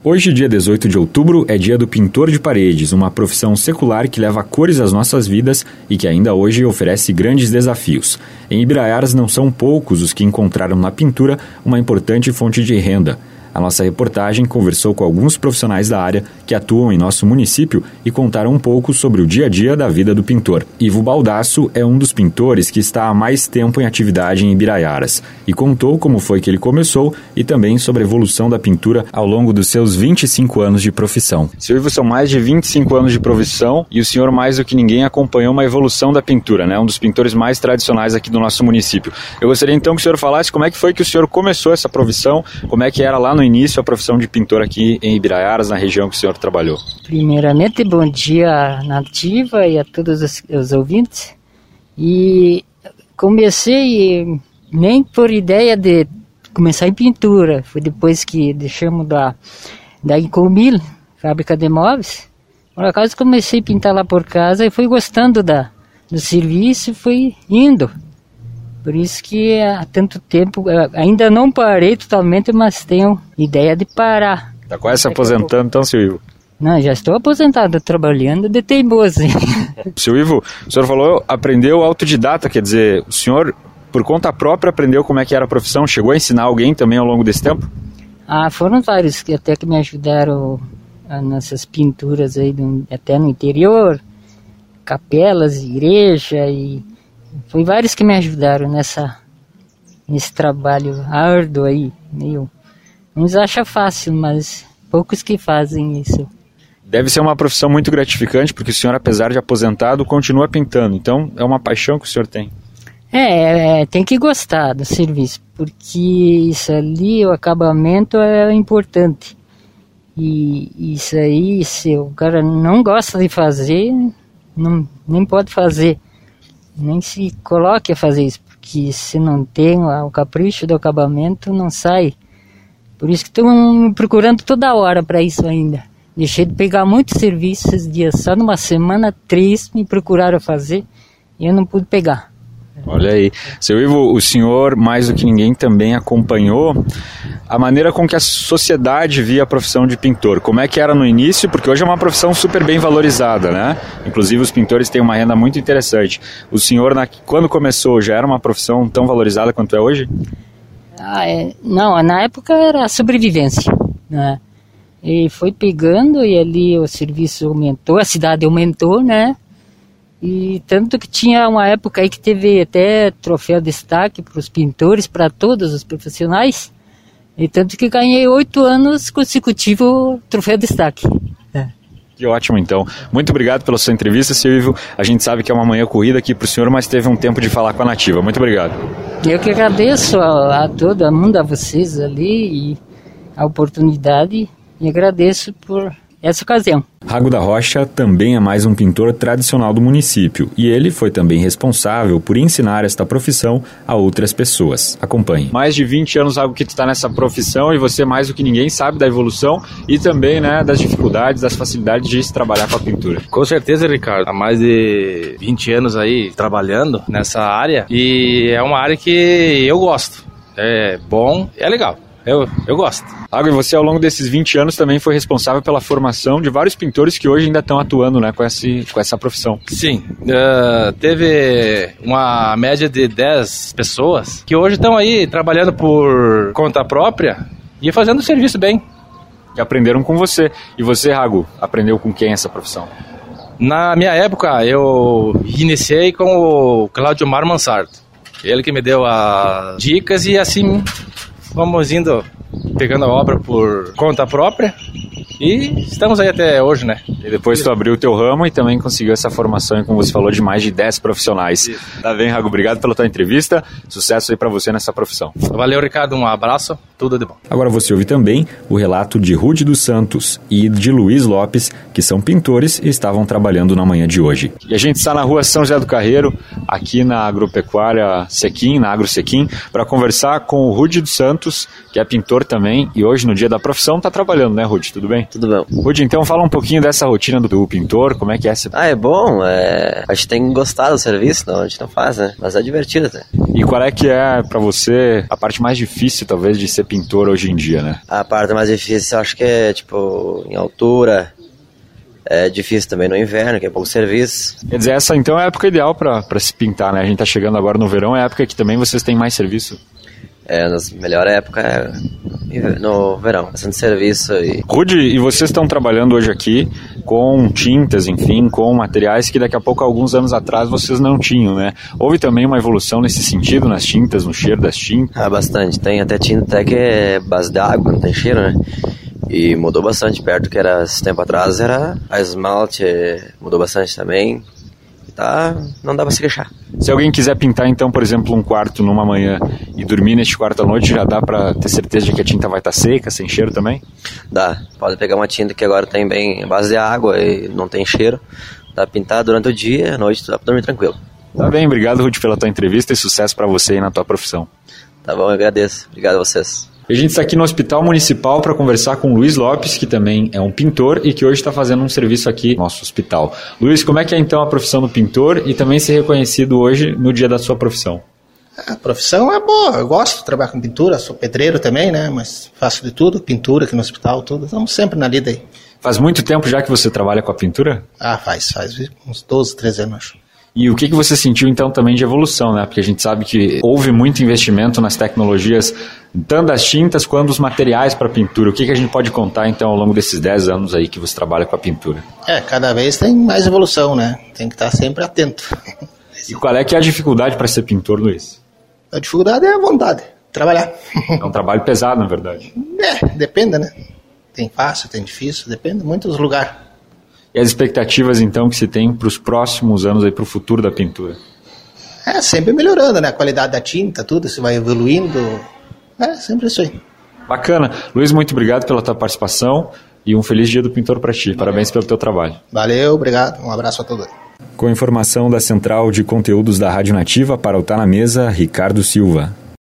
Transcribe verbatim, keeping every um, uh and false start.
Hoje, dia dezoito de outubro, é dia do pintor de paredes, uma profissão secular que leva cores às nossas vidas e que ainda hoje oferece grandes desafios. Em Ibiraiaras não são poucos os que encontraram na pintura uma importante fonte de renda. A nossa reportagem conversou com alguns profissionais da área que atuam em nosso município e contaram um pouco sobre o dia a dia da vida do pintor. Ivo Baldasso é um dos pintores que está há mais tempo em atividade em Ibiraiaras e contou como foi que ele começou e também sobre a evolução da pintura ao longo dos seus vinte e cinco anos de profissão. Seu Ivo, são mais de vinte e cinco anos de profissão e o senhor, mais do que ninguém, acompanhou uma evolução da pintura, né? Um dos pintores mais tradicionais aqui do nosso município. Eu gostaria então que o senhor falasse como é que foi que o senhor começou essa profissão, como é que era lá no no início a profissão de pintor aqui em Ibiraiaras, na região que o senhor trabalhou. Primeiramente, bom dia nativa e a todos os, os ouvintes. E comecei nem por ideia de começar em pintura, foi depois que deixamos da, da Incomil, fábrica de móveis. Por acaso comecei a pintar lá por casa e fui gostando da, do serviço e fui indo. Por isso que há tanto tempo, ainda não parei totalmente, mas tenho ideia de parar. Está quase se aposentando então, seu Ivo? Não, já estou aposentado, trabalhando de teimoso. Seu Ivo, o senhor falou, aprendeu autodidata, quer dizer, o senhor, por conta própria, aprendeu como é que era a profissão? Chegou a ensinar alguém também ao longo desse tempo? Ah, foram vários que até que me ajudaram nessas pinturas aí, até no interior, capelas, igreja e... Foi vários que me ajudaram nessa, nesse trabalho árduo aí, meio... Uns acham fácil, mas poucos que fazem isso. Deve ser uma profissão muito gratificante, porque o senhor, apesar de aposentado, continua pintando. Então, é uma paixão que o senhor tem. É, é tem que gostar do serviço, porque isso ali, o acabamento é importante. E isso aí, se o cara não gosta de fazer, não, nem pode fazer. Nem se coloque a fazer isso, porque se não tem o capricho do acabamento, não sai. Por isso que estou me procurando toda hora para isso ainda. Deixei de pegar muitos serviços esses dias, só numa semana, três me procuraram fazer e eu não pude pegar. Olha aí. Seu Ivo, o senhor, mais do que ninguém, também acompanhou a maneira com que a sociedade via a profissão de pintor. Como é que era no início? Porque hoje é uma profissão super bem valorizada, né? Inclusive os pintores têm uma renda muito interessante. O senhor, na, quando começou, já era uma profissão tão valorizada quanto é hoje? Ah, é, não, na época era sobrevivência, né? E foi pegando e ali o serviço aumentou, a cidade aumentou, né? E tanto que tinha uma época aí que teve até troféu de destaque para os pintores, para todos os profissionais. E tanto que ganhei oito anos consecutivos troféu de destaque. É. Que ótimo, então. Muito obrigado pela sua entrevista, seu Ivo. A gente sabe que é uma manhã corrida aqui para o senhor, mas teve um tempo de falar com a Nativa. Muito obrigado. Eu que agradeço a, a todo mundo, a vocês ali, e a oportunidade, e agradeço por essa ocasião. Rago da Rocha também é mais um pintor tradicional do município e ele foi também responsável por ensinar esta profissão a outras pessoas. Acompanhe. Mais de vinte anos, Rago, que tu está nessa profissão e você, mais do que ninguém, sabe da evolução e também, né, das dificuldades, das facilidades de se trabalhar com a pintura. Com certeza, Ricardo. Há mais de vinte anos aí trabalhando nessa área e é uma área que eu gosto. É bom e é legal. Eu, eu gosto. Rago, e você ao longo desses vinte anos também foi responsável pela formação de vários pintores que hoje ainda estão atuando, né, com, esse, com essa profissão. Sim, uh, teve uma média de dez pessoas que hoje estão aí trabalhando por conta própria e fazendo o serviço bem. Que aprenderam com você. E você, Rago, aprendeu com quem essa profissão? Na minha época, eu iniciei com o Cláudio Mar Mansardo. Ele que me deu as dicas e assim... Vamos indo, pegando a obra por conta própria e estamos aí até hoje, né? E depois tu abriu o teu ramo e também conseguiu essa formação, como você falou, de mais de dez profissionais. Isso. Tá bem, Rago? Obrigado pela tua entrevista. Sucesso aí pra você nessa profissão. Valeu, Ricardo. Um abraço. Tudo de bom. Agora você ouve também o relato de Rude dos Santos e de Luiz Lopes, que são pintores e estavam trabalhando na manhã de hoje. E a gente está na rua São José do Carreiro, aqui na Agropecuária Sequim, na Agro Sequim, para conversar com o Rude dos Santos, que é pintor também, e hoje, no dia da profissão, está trabalhando, né, Rude? Tudo bem? Tudo bem. Rude, então fala um pouquinho dessa rotina do, do pintor, como é que é essa? Ah, é bom, é... a gente tem que gostar do serviço, não, a gente não faz, né? Mas é divertido até. E qual é que é, para você, a parte mais difícil, talvez, de ser pintor hoje em dia, né? A parte mais difícil eu acho que é, tipo, em altura. É difícil também no inverno, que é pouco serviço. Quer dizer, essa então é a época ideal para se pintar, né? A gente tá chegando agora no verão, é a época que também vocês têm mais serviço. É, nas melhor época é no verão, bastante serviço. E... Rudy, e vocês estão trabalhando hoje aqui com tintas, enfim, com materiais que daqui a pouco, alguns anos atrás, vocês não tinham, né? Houve também uma evolução nesse sentido, nas tintas, no cheiro das tintas? Ah, bastante. Tem até tinta até que é base de água, não tem cheiro, né? E mudou bastante, perto que era, esse tempo atrás, era a esmalte, mudou bastante também. Tá, não dá pra se queixar. Se alguém quiser pintar, então, por exemplo, um quarto numa manhã e dormir neste quarto à noite, já dá pra ter certeza de que a tinta vai estar seca, sem cheiro também? Dá, pode pegar uma tinta que agora tem bem base de água e não tem cheiro, dá pra pintar durante o dia, à noite dá pra dormir tranquilo. Tá bem, obrigado, Rudy, pela tua entrevista e sucesso pra você aí na tua profissão. Tá bom, eu agradeço, obrigado a vocês. A gente está aqui no Hospital Municipal para conversar com o Luiz Lopes, que também é um pintor e que hoje está fazendo um serviço aqui no nosso hospital. Luiz, como é que é então a profissão do pintor e também ser reconhecido hoje no dia da sua profissão? A profissão é boa, eu gosto de trabalhar com pintura, sou pedreiro também, né? Mas faço de tudo, pintura aqui no hospital, tudo. Estamos sempre na lida aí. Faz muito tempo já que você trabalha com a pintura? Ah, faz, faz uns doze, treze anos, acho. E o que, que você sentiu então também de evolução, né? Porque a gente sabe que houve muito investimento nas tecnologias, tanto das tintas quanto dos materiais para pintura. O que, que a gente pode contar então ao longo desses dez anos aí que você trabalha com a pintura? É, cada vez tem mais evolução, né? Tem que estar sempre atento. E qual é que é a dificuldade para ser pintor, Luiz? A dificuldade é a vontade, trabalhar. É um trabalho pesado, na verdade. É, depende, né? Tem fácil, tem difícil, depende muito dos lugares. E as expectativas, então, que se tem para os próximos anos, para o futuro da pintura? É, sempre melhorando, né? A qualidade da tinta, tudo, se vai evoluindo. É, sempre isso aí. Bacana. Luiz, muito obrigado pela tua participação e um feliz dia do pintor para ti. Parabéns pelo teu trabalho. Valeu, obrigado. Um abraço a todos. Com informação da Central de Conteúdos da Rádio Nativa, para o Tá na Mesa, Ricardo Silva.